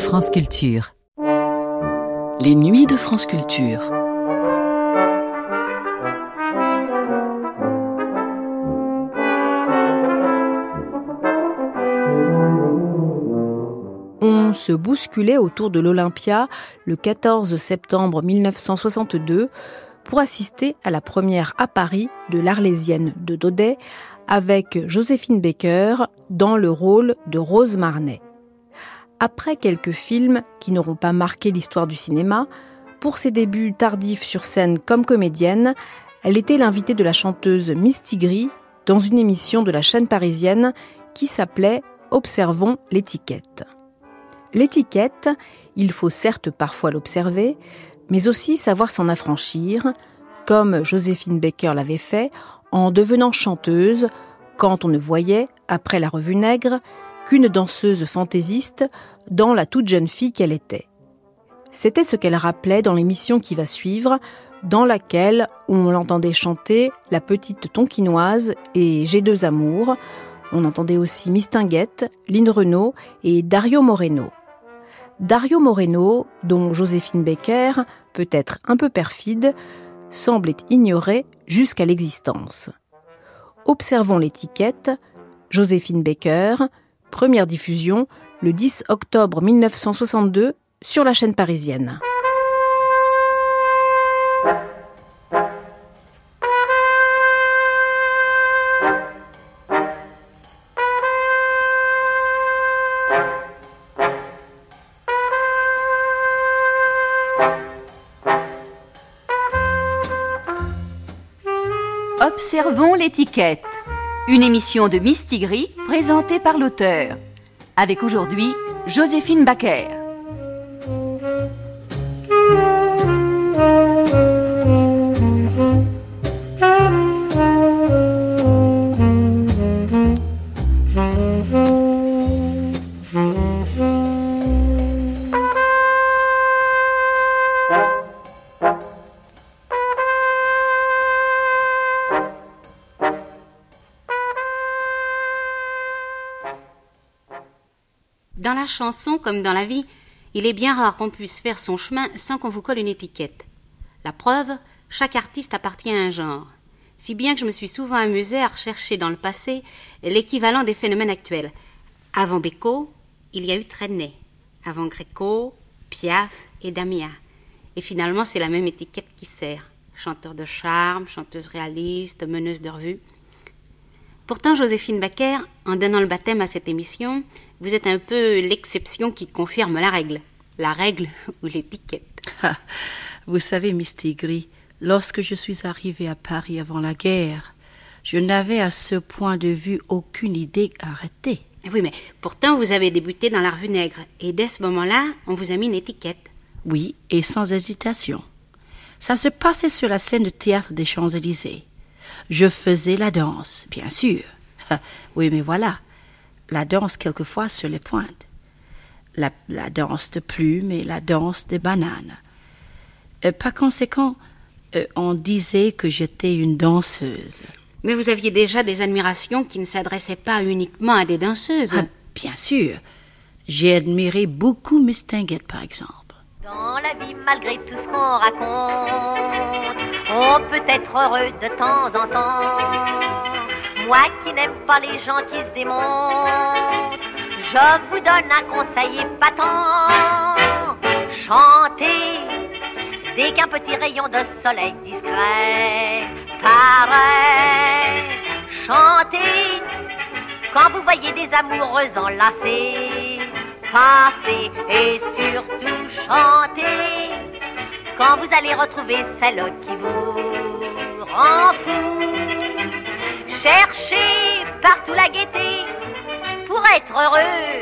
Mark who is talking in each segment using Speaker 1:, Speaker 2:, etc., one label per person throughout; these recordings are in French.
Speaker 1: France Culture.
Speaker 2: Les nuits de France Culture.
Speaker 3: On se bousculait autour de l'Olympia le 14 septembre 1962 pour assister à la première à Paris de l'Arlésienne de Daudet avec Joséphine Baker dans le rôle de Rose Marnet. Après quelques films qui n'auront pas marqué l'histoire du cinéma, pour ses débuts tardifs sur scène comme comédienne, elle était l'invitée de la chanteuse Mistigri dans une émission de la chaîne parisienne qui s'appelait « Observons l'étiquette ». L'étiquette, il faut certes parfois l'observer, mais aussi savoir s'en affranchir, comme Joséphine Baker l'avait fait en devenant chanteuse quand on ne voyait, après la revue Nègre, qu'une danseuse fantaisiste dans la toute jeune fille qu'elle était. C'était ce qu'elle rappelait dans l'émission qui va suivre, dans laquelle on l'entendait chanter La Petite Tonkinoise et J'ai deux amours. On entendait aussi Mistinguett, Lynn Renaud et Dario Moreno. Dario Moreno, dont Joséphine Baker, peut-être un peu perfide, semblait ignorer jusqu'à l'existence. Observons l'étiquette, Joséphine Baker, première diffusion le 10 octobre 1962 sur la chaîne parisienne.
Speaker 4: Observons l'étiquette, une émission de Mistigri présentée par l'auteur, avec aujourd'hui Joséphine Baker.
Speaker 5: Dans la chanson, comme dans la vie, il est bien rare qu'on puisse faire son chemin sans qu'on vous colle une étiquette. La preuve, chaque artiste appartient à un genre. Si bien que je me suis souvent amusée à rechercher dans le passé l'équivalent des phénomènes actuels. Avant Beko, il y a eu Trenet. Avant Gréco, Piaf et Damia. Et finalement, c'est la même étiquette qui sert. Chanteur de charme, chanteuse réaliste, meneuse de revue. Pourtant, Joséphine Baker, en donnant le baptême à cette émission, vous êtes un peu l'exception qui confirme la règle ou l'étiquette.
Speaker 2: Vous savez, Mistigri, lorsque je suis arrivée à Paris avant la guerre, je n'avais à ce point de vue aucune idée arrêtée.
Speaker 5: Oui, mais pourtant vous avez débuté dans la revue Nègre, et dès ce moment-là, on vous a mis une étiquette.
Speaker 2: Oui, et sans hésitation. Ça se passait sur la scène de théâtre des Champs-Élysées. Je faisais la danse, bien sûr. Oui, mais voilà, la danse quelquefois sur les pointes. La danse de plumes et la danse des bananes. Par conséquent, on disait que j'étais une danseuse.
Speaker 5: Mais vous aviez déjà des admirations qui ne s'adressaient pas uniquement à des danseuses.
Speaker 2: Bien sûr. J'ai admiré beaucoup Mistinguett, par exemple.
Speaker 6: Dans la vie, malgré tout ce qu'on raconte, on peut être heureux de temps en temps. Moi qui n'aime pas les gens qui se démontent, je vous donne un conseil épatant. Chantez dès qu'un petit rayon de soleil discret paraît. Chantez quand vous voyez des amoureux enlacés passer, et surtout chantez quand vous allez retrouver celle qui vous rend fou. Cherchez partout la gaieté pour être heureux,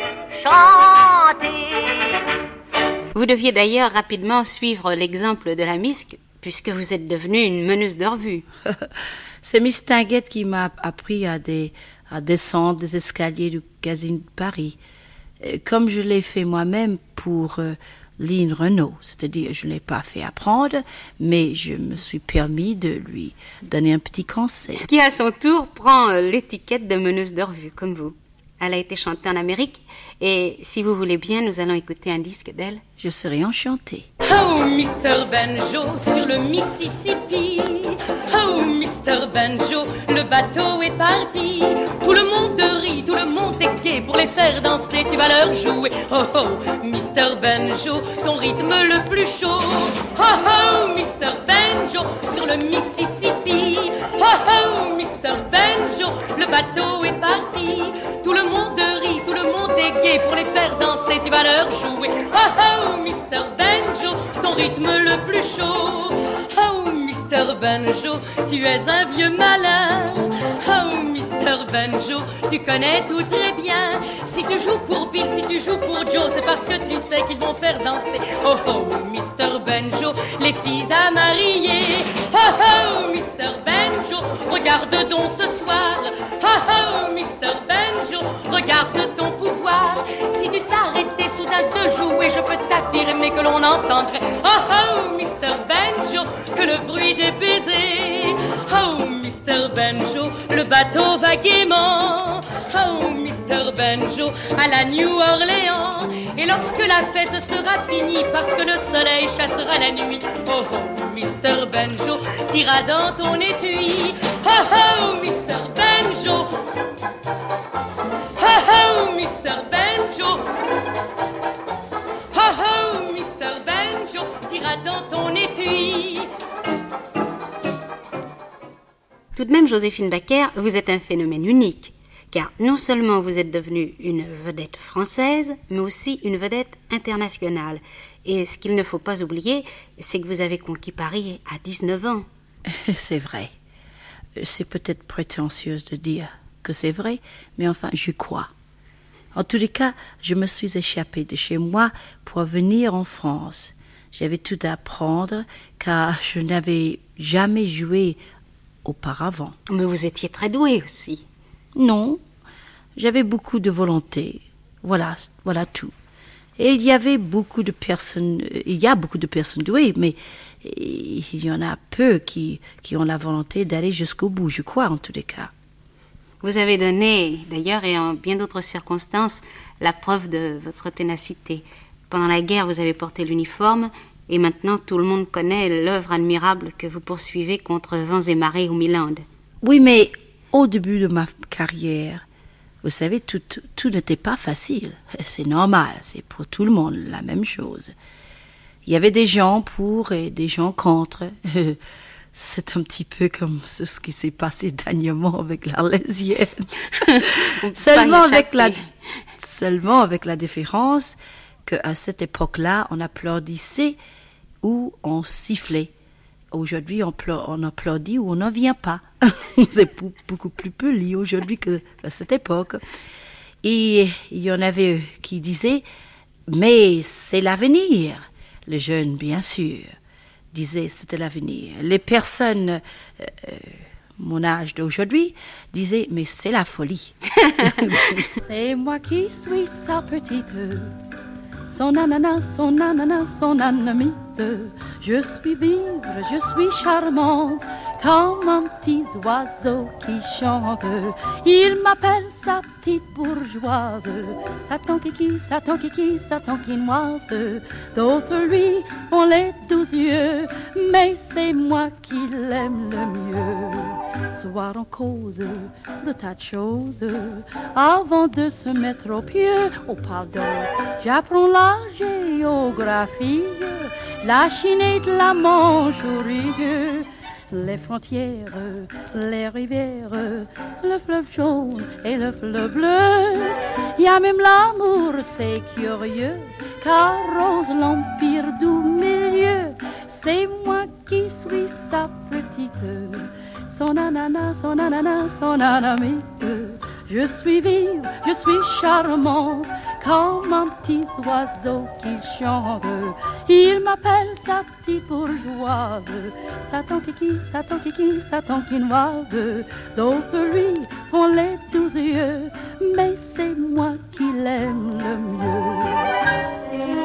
Speaker 6: chantez.
Speaker 5: Vous deviez d'ailleurs rapidement suivre l'exemple de la Misque, puisque vous êtes devenue une meneuse de revue.
Speaker 2: C'est Mistinguett qui m'a appris à descendre des escaliers du Casino de Paris, comme je l'ai fait moi-même pour Lynn Renaud. C'est-à-dire, je ne l'ai pas fait apprendre, mais je me suis permis de lui donner un petit conseil.
Speaker 5: Qui, à son tour, prend l'étiquette de meneuse de revue, comme vous. Elle a été chantée en Amérique et si vous voulez bien, nous allons écouter un disque d'elle.
Speaker 2: Je serai enchantée.
Speaker 1: Oh, Mr. Banjo sur le Mississippi. Oh, Mr. Banjo, le bateau est parti. Tout le monde rit, tout le monde est gai. Pour les faire danser, tu vas leur jouer. Oh, oh, Mr. Banjo, ton rythme le plus chaud. Oh, oh, Mr. Banjo sur le Mississippi. Oh, oh, Mr. Banjo, le bateau est parti. Tout le monde rit, tout le monde est gai. Pour les faire danser, tu vas leur jouer. Oh, oh, Mr. Banjo, ton rythme le plus chaud. Oh, Mr. Banjo, tu es un vieux malin. Oh, Mr. Banjo, tu connais tout très bien. Si tu joues pour Bill, si tu joues pour Joe, c'est parce que tu sais qu'ils vont faire danser. Oh, oh, Mr. Banjo, les filles à marier. Oh, oh, Mr. Banjo, regarde donc ce soir. Oh, oh, Mr. Banjo, regarde ton pouvoir. Si tu t'arrêtais soudain de jouer, je peux t'affirmer que l'on entendrait. Oh, oh, Mr. Banjo, que le bruit des baisers. Oh, Mr. Banjo, le bateau va gaiement. Oh, Mr. Banjo, à la New Orleans. Et lorsque la fête sera finie, parce que le soleil chassera la nuit, oh, oh, Mr. Banjo, t'iras dans ton étui. Oh, oh, Mr. Banjo. Oh, oh, Mr. Banjo. Oh, oh, Mr. Banjo, t'iras dans ton étui.
Speaker 5: Tout de même, Joséphine Baker, vous êtes un phénomène unique, car non seulement vous êtes devenue une vedette française, mais aussi une vedette internationale. Et ce qu'il ne faut pas oublier, c'est que vous avez conquis Paris à 19 ans.
Speaker 2: C'est vrai. C'est peut-être prétentieuse de dire que c'est vrai, mais enfin, je crois. En tous les cas, je me suis échappée de chez moi pour venir en France. J'avais tout à apprendre, car je n'avais jamais joué auparavant.
Speaker 5: Mais vous étiez très douée aussi.
Speaker 2: Non, j'avais beaucoup de volonté. Voilà tout. Et il y a beaucoup de personnes douées, mais il y en a peu qui ont la volonté d'aller jusqu'au bout, je crois, en tous les cas.
Speaker 5: Vous avez donné, d'ailleurs, et en bien d'autres circonstances, la preuve de votre ténacité. Pendant la guerre, vous avez porté l'uniforme, et maintenant tout le monde connaît l'œuvre admirable que vous poursuivez contre vents et marées au Milan.
Speaker 2: Oui, mais au début de ma carrière, vous savez, tout n'était pas facile. C'est normal, c'est pour tout le monde la même chose. Il y avait des gens pour et des gens contre. C'est un petit peu comme ce qui s'est passé dernièrement avec l'Arlésienne. Seulement avec la différence qu'à cette époque-là, on applaudissait ou on sifflait. Aujourd'hui, on applaudit ou on n'en vient pas. C'est beaucoup plus poli aujourd'hui qu'à cette époque. Et il y en avait qui disaient « Mais c'est l'avenir ». Les jeunes, bien sûr, disaient « C'était l'avenir ». Les personnes, mon âge d'aujourd'hui, disaient « Mais c'est la folie ».
Speaker 7: C'est moi qui suis sa petite, son ananas, son ananas, son anamite. Je suis vivre, je suis charmante, comme un petit oiseau qui chante. Il m'appelle sa petite bourgeoise, sa tonquiki, sa tonquiki, sa tonquinoise. D'autres lui ont les 12 yeux, mais c'est moi qui l'aime le mieux. Soir on cause de tas de choses, avant de se mettre au pied. Oh pardon, j'apprends la géographie, la Chine et de la Manche au rigueux, les frontières, les rivières, le fleuve jaune et le fleuve bleu. Il y a même l'amour, c'est curieux, car rose l'empire du milieu. C'est moi qui suis sa petite, son ananas, son ananas, son anamite. Je suis vive, je suis charmante, comme un petit oiseau qui chante. Il m'appelle sa petite bourgeoise, sa tonquiki, sa tonquiki, sa tonquinoise. D'autres lui ont les 12 yeux, mais c'est moi qui l'aime le mieux.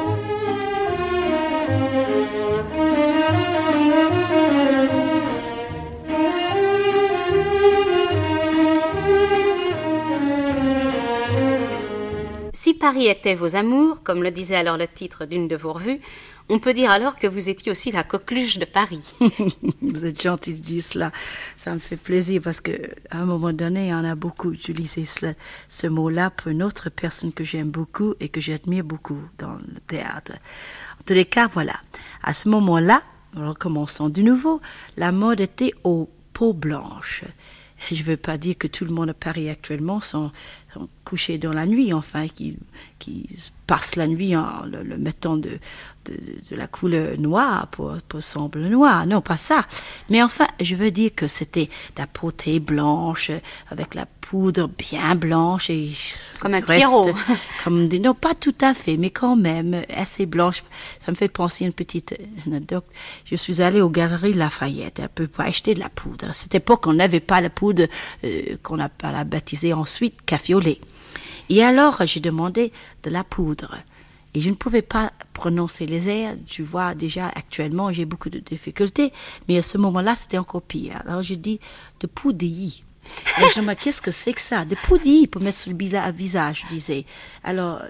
Speaker 5: Paris était vos amours, comme le disait alors le titre d'une de vos revues, on peut dire alors que vous étiez aussi la coqueluche de Paris.
Speaker 2: Vous êtes gentil de dire cela. Ça me fait plaisir parce qu'à un moment donné, on a beaucoup utilisé ce mot-là pour une autre personne que j'aime beaucoup et que j'admire beaucoup dans le théâtre. En tous les cas, voilà. À ce moment-là, recommençons de nouveau, la mode était aux peaux blanches. Je ne veux pas dire que tout le monde à Paris actuellement sont couchés dans la nuit, enfin, qui passent la nuit en le mettant de la couleur noire pour sembler noir. Non, pas ça. Mais enfin, je veux dire que c'était la peau très blanche, avec la poudre bien blanche. Et
Speaker 5: comme un Pierrot.
Speaker 2: Non, pas tout à fait, mais quand même assez blanche. Ça me fait penser à une petite anecdote. Je suis allée aux Galeries Lafayette un peu pour acheter de la poudre. À cette époque, on n'avait pas la poudre qu'on a baptisée ensuite café au lait. Et alors, j'ai demandé de la poudre. Et je ne pouvais pas prononcer les airs. Tu vois, déjà, actuellement, j'ai beaucoup de difficultés. Mais à ce moment-là, c'était encore pire. Alors, j'ai dit de poudilly. Et je me dis, qu'est-ce que c'est que ça? De poudilly pour mettre sur le visage, je disais. Alors,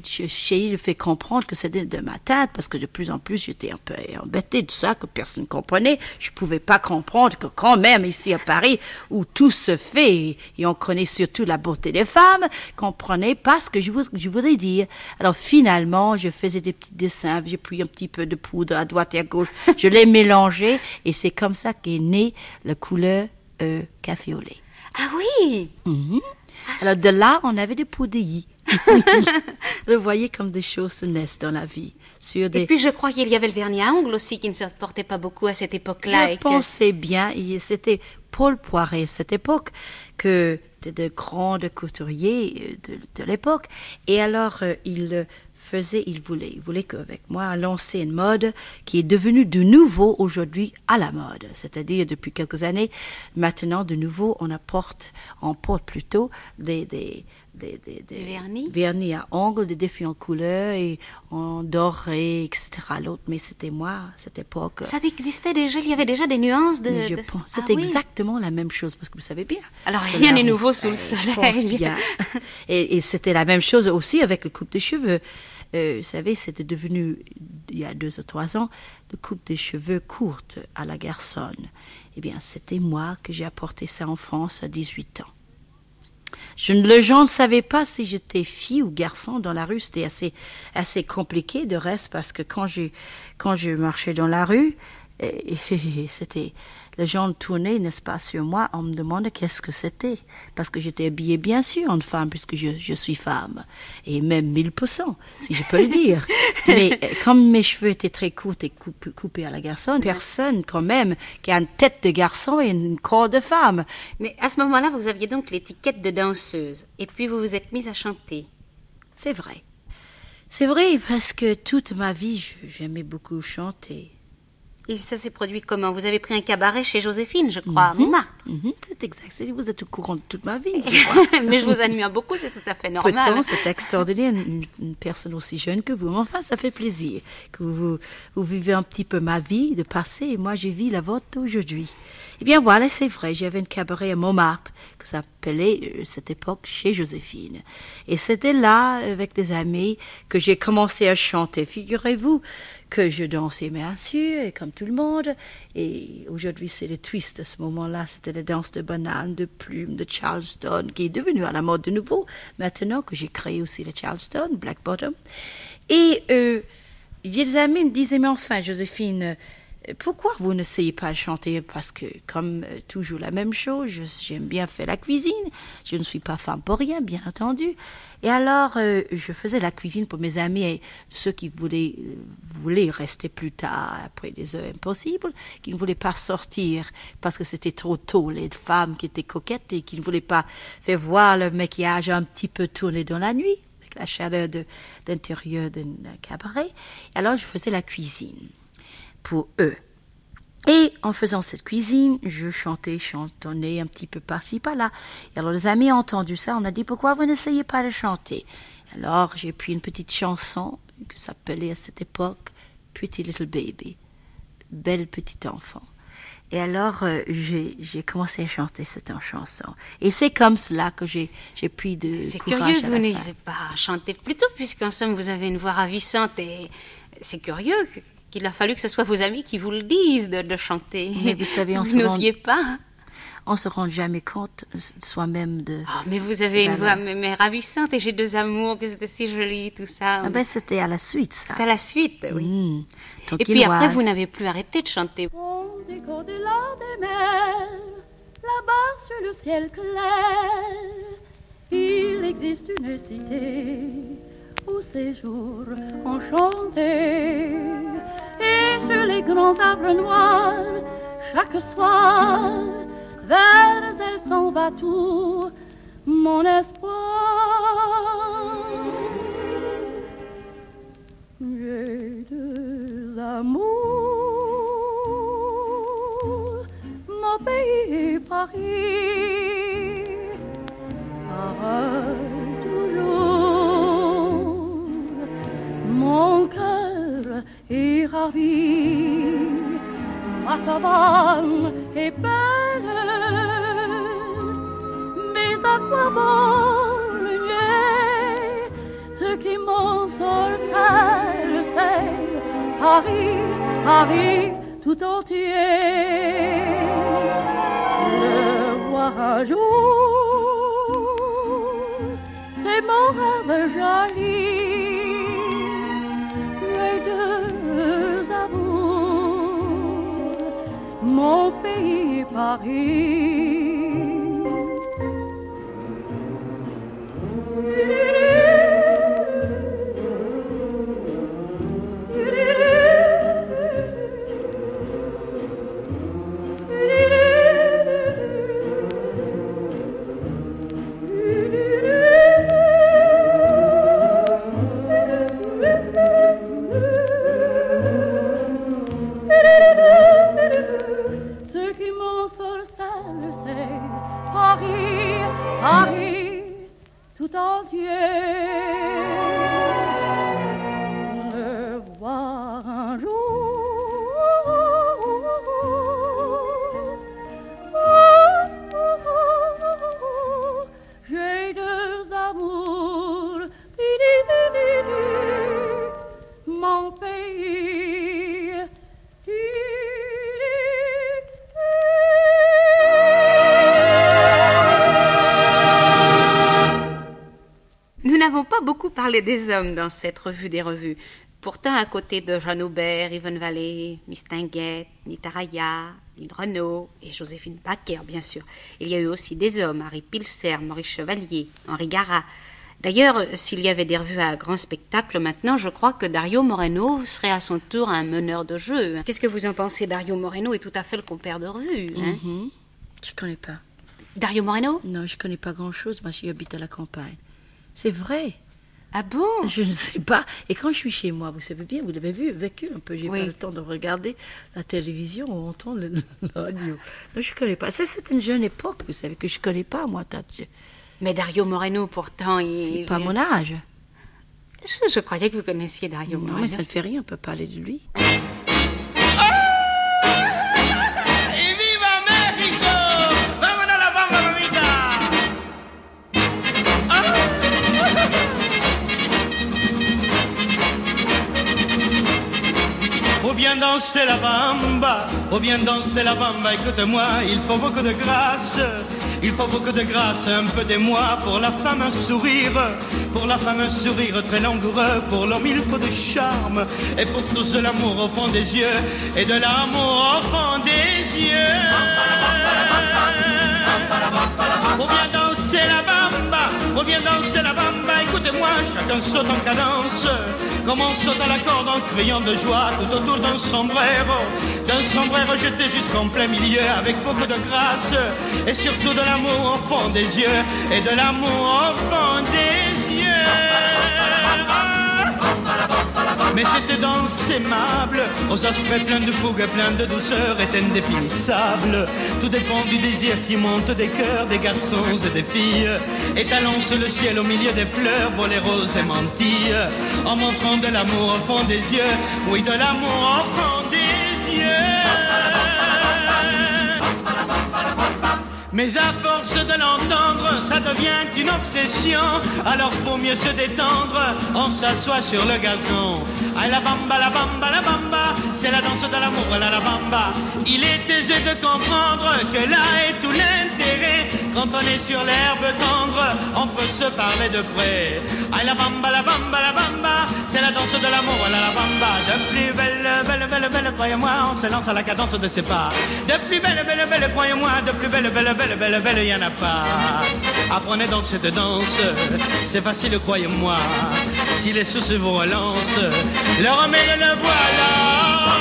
Speaker 2: je fais comprendre que c'était de ma tête, parce que de plus en plus, j'étais un peu embêtée de ça, que personne ne comprenait. Je ne pouvais pas comprendre que quand même, ici à Paris, où tout se fait, et on connaît surtout la beauté des femmes, comprenait pas ce que je voudrais dire. Alors, finalement, je faisais des petits dessins, j'ai pris un petit peu de poudre à droite et à gauche, je l'ai mélangé, et c'est comme ça qu'est née la couleur café au lait.
Speaker 5: Ah oui.
Speaker 2: Mm-hmm. Alors de là, on avait des poudilly. Vous voyez comme des choses se naissent dans la vie.
Speaker 5: Et puis je crois qu'il y avait le vernis à ongles aussi qui ne se portait pas beaucoup à cette époque-là.
Speaker 2: Je pensais bien, c'était Paul Poiret, cette époque, que de grands couturiers de l'époque. Et alors, il voulait qu'avec moi lancer une mode qui est devenue de nouveau aujourd'hui à la mode. C'est-à-dire depuis quelques années, maintenant de nouveau on porte plutôt des vernis à ongles, des défis en couleur et en doré, etc. L'autre, mais c'était moi, cette époque.
Speaker 5: Ça existait déjà, il y avait déjà des nuances
Speaker 2: c'est exactement la même chose, parce que vous savez bien.
Speaker 5: Alors rien n'est nouveau sous le soleil.
Speaker 2: Je pense bien. Et c'était la même chose aussi avec le coupe de cheveux. Vous savez, c'était devenu, il y a 2 ou 3 ans, de coupe de cheveux courte à la garçonne. Eh bien, c'était moi que j'ai apporté ça en France à 18 ans. Les gens ne savaient pas si j'étais fille ou garçon dans la rue. C'était assez compliqué de reste, parce que quand je marchais dans la rue, les gens tournaient, n'est-ce pas, sur moi. On me demandait qu'est-ce que c'était. Parce que j'étais habillée, bien sûr, en femme, puisque je suis femme. Et même 1000%, si je peux le dire. Mais comme mes cheveux étaient très courts et coupés à la garçonne, personne, quand même, qui a une tête de garçon et un corps de femme.
Speaker 5: Mais à ce moment-là, vous aviez donc l'étiquette de danseuse. Et puis vous vous êtes mise à chanter.
Speaker 2: C'est vrai. C'est vrai, parce que toute ma vie, j'aimais beaucoup chanter.
Speaker 5: Et ça s'est produit comment? Vous avez pris un cabaret chez Joséphine, je crois, à Montmartre.
Speaker 2: C'est exact. Vous êtes au courant de toute ma vie.
Speaker 5: Mais je vous admire beaucoup, c'est tout à fait normal.
Speaker 2: Pourtant, c'est extraordinaire, une personne aussi jeune que vous. Mais enfin, ça fait plaisir que vous vivez un petit peu ma vie de passé, et moi, je vis la vôtre aujourd'hui. Eh bien, voilà, c'est vrai, j'avais un cabaret à Montmartre que ça s'appelait, cette époque, chez Joséphine. Et c'était là, avec des amis, que j'ai commencé à chanter. Figurez-vous que je dansais, bien sûr, comme tout le monde. Et aujourd'hui, c'est le twist. À ce moment-là, c'était la danse de banane, de plume, de Charleston, qui est devenue à la mode de nouveau. Maintenant que j'ai créé aussi le Charleston, Black Bottom. Et des amis me disaient, mais enfin, Joséphine, pourquoi vous n'essayez pas de chanter? Parce que, comme toujours la même chose, j'aime bien faire la cuisine. Je ne suis pas femme pour rien, bien entendu. Et alors, je faisais la cuisine pour mes amis et ceux qui voulaient rester plus tard, après des heures impossibles, qui ne voulaient pas sortir parce que c'était trop tôt, les femmes qui étaient coquettes et qui ne voulaient pas faire voir le maquillage un petit peu tourné dans la nuit, avec la chaleur d'intérieur d'un cabaret. Et alors, je faisais la cuisine pour eux. Et en faisant cette cuisine, je chantonnais un petit peu par-ci, par-là. Et alors les amis ont entendu ça, on a dit, pourquoi vous n'essayez pas de chanter? Alors j'ai pris une petite chanson qui s'appelait à cette époque Pretty Little Baby, belle petite enfant. Et alors, j'ai commencé à chanter cette chanson. Et c'est comme cela que j'ai pris de
Speaker 5: C'est
Speaker 2: courage
Speaker 5: curieux
Speaker 2: à
Speaker 5: que vous
Speaker 2: la
Speaker 5: n'ayez
Speaker 2: fin.
Speaker 5: pas chanté plus tôt, puisqu'en somme, vous avez une voix ravissante. Et c'est curieux qu'il a fallu que ce soit vos amis qui vous le disent de chanter.
Speaker 2: Mais vous savez,
Speaker 5: vous n'osiez pas.
Speaker 2: On se rend jamais compte soi-même de...
Speaker 5: Oh, mais vous avez une voix mais ravissante et j'ai 2 amours, que c'était si joli, tout ça.
Speaker 2: Ah ben, c'était à la suite, ça.
Speaker 5: C'était à la suite, oui. Et puis après, vous n'avez plus arrêté de chanter.
Speaker 7: On décore de l'or des mers, là-bas sur le ciel clair, il existe une cité où ces jours enchantés, et sur les grands arbres noirs, chaque soir, vers elle s'en va tout mon espoir. J'ai 2 amours, mon pays et Paris, pareil toujours, mon cœur est ravi, ma savane est belle, mais à quoi bon le nier, ce qui m'ensorcelle, c'est Paris, Paris tout entier. Le voir un jour, c'est mon rêve joli, les 2 amours, mon pays Paris. Ce qui m'ensorcelle, c'est Paris, Paris tout entier. Le voir un jour, j'ai 2 amours, mon pays.
Speaker 5: Nous n'avons pas beaucoup parlé des hommes dans cette revue des revues. Pourtant, à côté de Jeanne Aubert, Yvonne Vallée, Miss Tinguette, Nita Raya, Lynn Renaud et Joséphine Baker, bien sûr, il y a eu aussi des hommes, Harry Pilser, Maurice Chevalier, Henri Garat. D'ailleurs, s'il y avait des revues à grand spectacle maintenant, je crois que Dario Moreno serait à son tour un meneur de jeu. Qu'est-ce que vous en pensez? Dario Moreno est tout à fait le compère de revue. Hein?
Speaker 2: Je connais pas.
Speaker 5: Dario Moreno?
Speaker 2: Non, je connais pas grand-chose, moi j'habite à la campagne. C'est vrai.
Speaker 5: Ah bon?
Speaker 2: Je ne sais pas. Et quand je suis chez moi, vous savez bien, vous l'avez vécu un peu. J'ai
Speaker 5: Oui.
Speaker 2: pas le temps de regarder la télévision ou entendre la radio. Non, je connais pas. Ça, c'est une jeune époque, vous savez, que je connais pas, moi, Tatch.
Speaker 5: Mais Dario Moreno, pourtant,
Speaker 2: C'est pas mon âge.
Speaker 5: Je croyais que vous connaissiez Dario
Speaker 2: Non,
Speaker 5: Moreno.
Speaker 2: mais ça ne fait rien, on peut parler de lui.
Speaker 8: Faut bien danser la bamba, faut bien danser la bamba, écoute-moi, il faut beaucoup de grâce, il faut beaucoup de grâce, un peu d'émoi pour la femme un sourire très langoureux, pour l'homme il faut de charme, et pour tous de l'amour au fond des yeux, et de l'amour au fond des yeux. Faut bien danser la bamba, faut bien danser la bamba, écoutez-moi, chacun saute en cadence, comme on saute à la corde en criant de joie tout autour d'un sombrero jeté jusqu'en plein milieu avec beaucoup de grâce, et surtout de l'amour au fond des yeux, et de l'amour au fond des yeux. Mais cette danse aimable, aux aspects pleins de fougue, plein de douceur, est indéfinissable. Tout dépend du désir qui monte des cœurs des garçons et des filles, étalant sur le ciel au milieu des fleurs, boléros et mantilles, en montrant de l'amour au fond des yeux, oui, de l'amour au fond des yeux. Mais à force de l'entendre, ça devient une obsession. Alors pour mieux se détendre, on s'assoit sur le gazon. Ah, la bamba, la bamba, la bamba, c'est la danse de l'amour, la bamba. Il est aisé de comprendre que là est tout l'intérêt. Quand on est sur l'herbe tendre, on peut se parler de près. Ah, la bamba, la bamba, la bamba, c'est la danse de l'amour, la bamba. De plus belle, belle, belle, belle, croyez-moi, on se lance à la cadence de ses pas. De plus belle, belle, belle, croyez-moi, de plus belle, belle, belle, belle, belle, y en a pas. Apprenez donc cette danse, c'est facile, croyez-moi. Si les soucis vous relancent, le remède le voilà.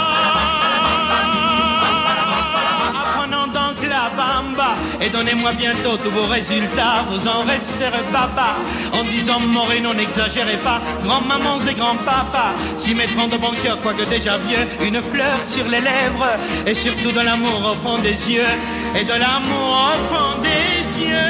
Speaker 8: Apprenons donc la bamba et donnez-moi bientôt tous vos résultats. Vous en resterez papa en disant Moreno, n'exagérez pas. Grand-mamans et grands-papas s'y mettront de bon cœur, quoique déjà vieux. Une fleur sur les lèvres et surtout de l'amour au fond des yeux. Et de l'amour au fond des yeux.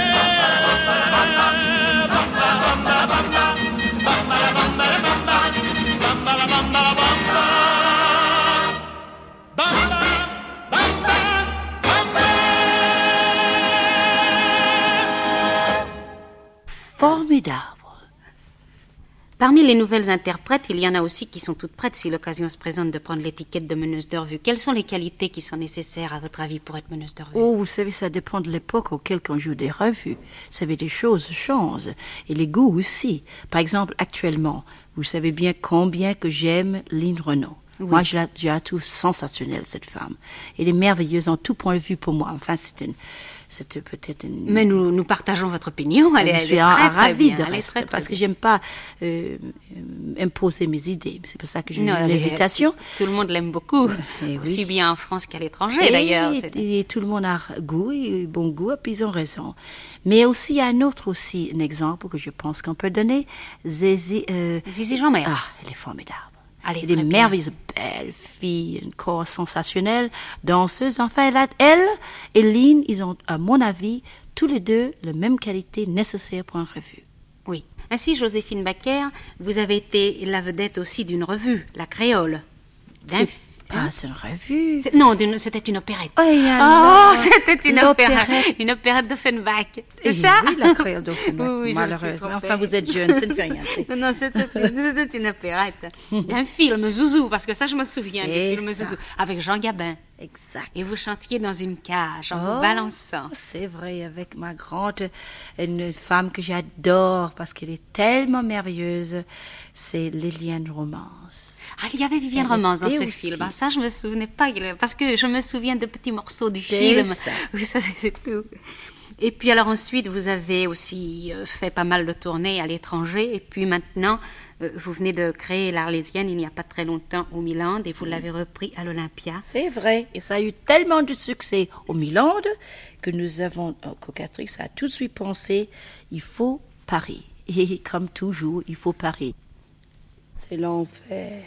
Speaker 2: Formidable.
Speaker 5: Parmi les nouvelles interprètes, il y en a aussi qui sont toutes prêtes, si l'occasion se présente, de prendre l'étiquette de meneuse de revue. Quelles sont les qualités qui sont nécessaires, à votre avis, pour être meneuse de revue?
Speaker 2: Oh, vous savez, ça dépend de l'époque auquel on joue des revues. Vous savez, les choses changent. Et les goûts aussi. Par exemple, actuellement, vous savez bien combien que j'aime Lynn Renaud. Oui. Moi, je la trouve sensationnelle, cette femme. Elle est merveilleuse en tout point de vue pour moi. Enfin, c'était peut-être une...
Speaker 5: Mais nous partageons votre opinion.
Speaker 2: Je suis ravie de rester, parce que j'aime pas imposer mes idées. C'est pour ça que j'ai une hésitation.
Speaker 5: Tout le monde l'aime beaucoup, aussi bien en France qu'à l'étranger d'ailleurs.
Speaker 2: Et tout le monde a goût, et bon goût, et puis ils ont raison. Mais aussi, il y a un exemple que je pense qu'on peut donner. Zizi
Speaker 5: Jeanmaire.
Speaker 2: Ah, elle est formidable. Elle est merveilleuse, belle fille, un corps sensationnel, danseuse. Enfin, elle et Lynn, ils ont, à mon avis, tous les deux, la même qualité nécessaire pour une revue.
Speaker 5: Oui. Ainsi, Joséphine Baker, vous avez été la vedette aussi d'une revue, La Créole.
Speaker 2: C'est pas une revue.
Speaker 5: Non, c'était une opérette. C'était une opérette d'Offenbach. C'est ça?
Speaker 2: Oui, La Créole d'Offenbach, oui, malheureusement. Enfin, vous êtes jeune, ça ne fait rien.
Speaker 5: Non, c'était une opérette. Un film, Zouzou, parce que ça, je me souviens du film Zouzou, avec Jean Gabin.
Speaker 2: Exact.
Speaker 5: Et vous chantiez dans une cage, en vous balançant.
Speaker 2: C'est vrai, avec ma une femme que j'adore, parce qu'elle est tellement merveilleuse, c'est Liliane Romance.
Speaker 5: Ah, il y avait Viviane Romance dans ce film. Ah, ça, je me souvenais pas, parce que je me souviens de petits morceaux du film. Vous savez, c'est tout. Et puis alors ensuite, vous avez aussi fait pas mal de tournées à l'étranger. Et puis maintenant, vous venez de créer l'Arlésienne il n'y a pas très longtemps au Milan et vous l'avez repris à l'Olympia.
Speaker 2: C'est vrai. Et ça a eu tellement de succès au Milan que nous avons, Cocatrix a tout de suite pensé, il faut Paris. Et comme toujours, il faut Paris. C'est l'enfer.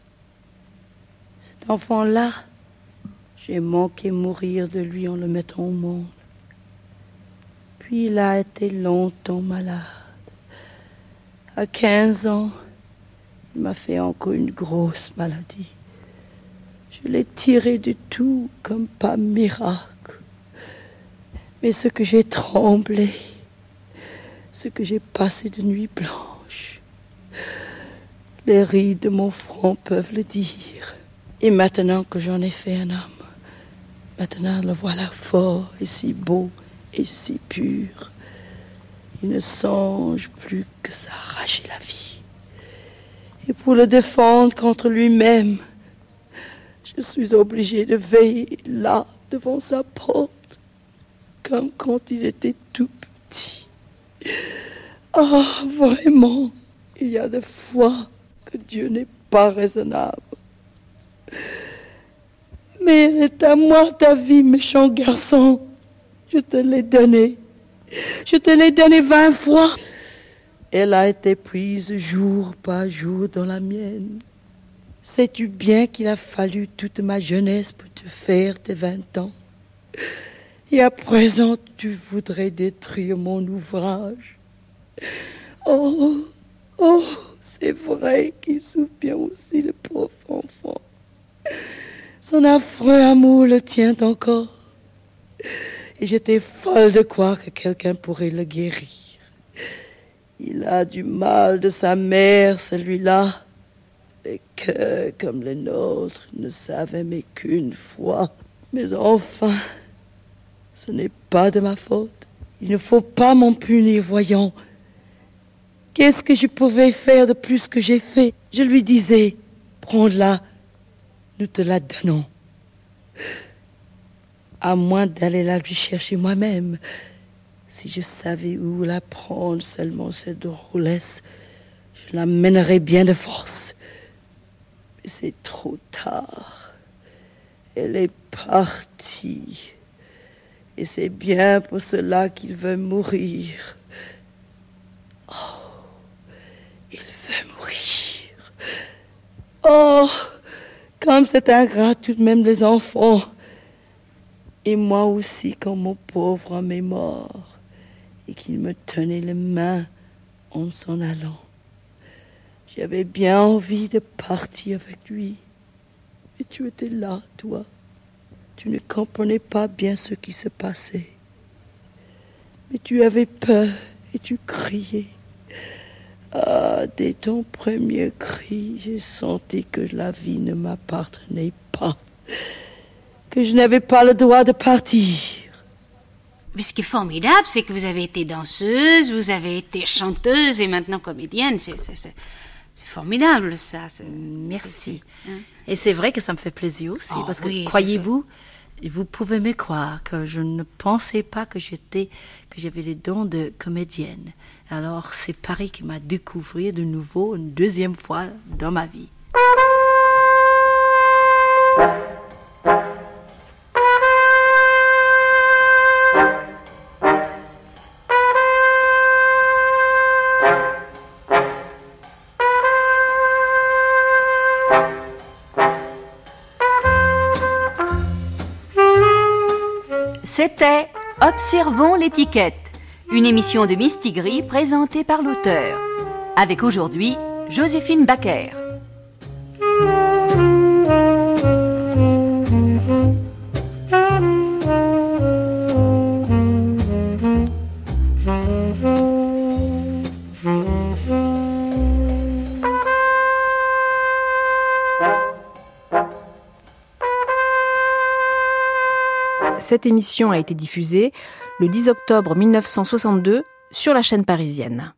Speaker 2: Cet enfant-là, j'ai manqué mourir de lui en le mettant au monde. Puis il a été longtemps malade. À 15 ans, il m'a fait encore une grosse maladie. Je l'ai tiré du tout comme par miracle. Mais ce que j'ai tremblé, ce que j'ai passé de nuit blanche, les rides de mon front peuvent le dire. Et maintenant que j'en ai fait un homme, maintenant le voilà fort et si beau et si pur. Il ne songe plus que s'arracher la vie. Et pour le défendre contre lui-même, je suis obligée de veiller là, devant sa porte, comme quand il était tout petit. Ah, vraiment, il y a des fois que Dieu n'est pas raisonnable. Mais elle est à moi ta vie, méchant garçon. Je te l'ai donnée. Je te l'ai donnée 20 fois. Elle a été prise jour par jour dans la mienne. Sais-tu bien qu'il a fallu toute ma jeunesse pour te faire tes 20 ans? Et à présent, tu voudrais détruire mon ouvrage. Oh, c'est vrai qu'il souffre bien aussi, le pauvre enfant. Son affreux amour le tient encore.
Speaker 9: Et j'étais folle de croire que quelqu'un pourrait le guérir. Il a du mal de sa mère, celui-là. Et que, comme le nôtre, ne savent aimer qu'une fois. Mais enfin, ce n'est pas de ma faute. Il ne faut pas m'en punir, voyons. Qu'est-ce que je pouvais faire de plus que j'ai fait? Je lui disais, prends-la, nous te la donnons. À moins d'aller la lui chercher moi-même. Si je savais où la prendre, seulement cette drôlesse, je la mènerais bien de force. Mais c'est trop tard. Elle est partie. Et c'est bien pour cela qu'il veut mourir. Oh, il veut mourir. Oh, comme c'est ingrat tout de même les enfants. Et moi aussi, quand mon pauvre homme est mort, et qu'il me tenait les mains en s'en allant. J'avais bien envie de partir avec lui. Et tu étais là, toi. Tu ne comprenais pas bien ce qui se passait. Mais tu avais peur et tu criais. Ah, dès ton premier cri, j'ai senti que la vie ne m'appartenait pas. Que je n'avais pas le droit de partir.
Speaker 5: Mais ce qui est formidable, c'est que vous avez été danseuse, vous avez été chanteuse et maintenant comédienne. C'est formidable, ça.
Speaker 2: Merci. Et c'est vrai que ça me fait plaisir aussi, parce que,
Speaker 5: oui,
Speaker 2: croyez-vous, vous pouvez me croire que je ne pensais pas que j'avais les dons de comédienne. Alors, c'est Paris qui m'a découvert de nouveau une deuxième fois dans ma vie.
Speaker 4: C'était Observons l'étiquette, une émission de Mistigris présentée par l'auteur, avec aujourd'hui Joséphine Baker.
Speaker 3: Cette émission a été diffusée le 10 octobre 1962 sur la chaîne parisienne.